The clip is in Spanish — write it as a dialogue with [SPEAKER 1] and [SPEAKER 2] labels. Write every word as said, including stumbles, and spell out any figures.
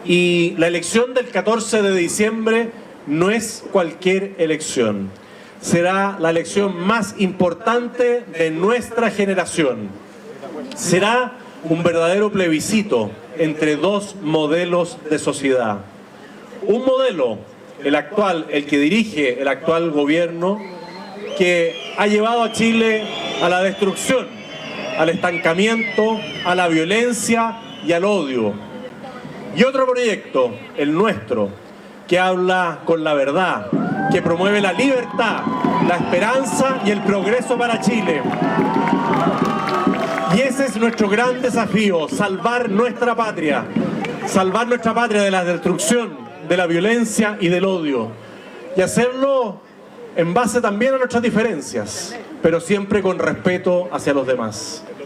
[SPEAKER 1] Y la elección del catorce de diciembre no es cualquier elección. Será la elección más importante de nuestra generación. Será un verdadero plebiscito entre dos modelos de sociedad. Un modelo, el actual, el que dirige el actual gobierno, que ha llevado a Chile a la destrucción, al estancamiento, a la violencia y al odio. Y otro proyecto, el nuestro, que habla con la verdad, que promueve la libertad, la esperanza y el progreso para Chile. Y ese es nuestro gran desafío, salvar nuestra patria, salvar nuestra patria de la destrucción, de la violencia y del odio. Y hacerlo en base también a nuestras diferencias, pero siempre con respeto hacia los demás.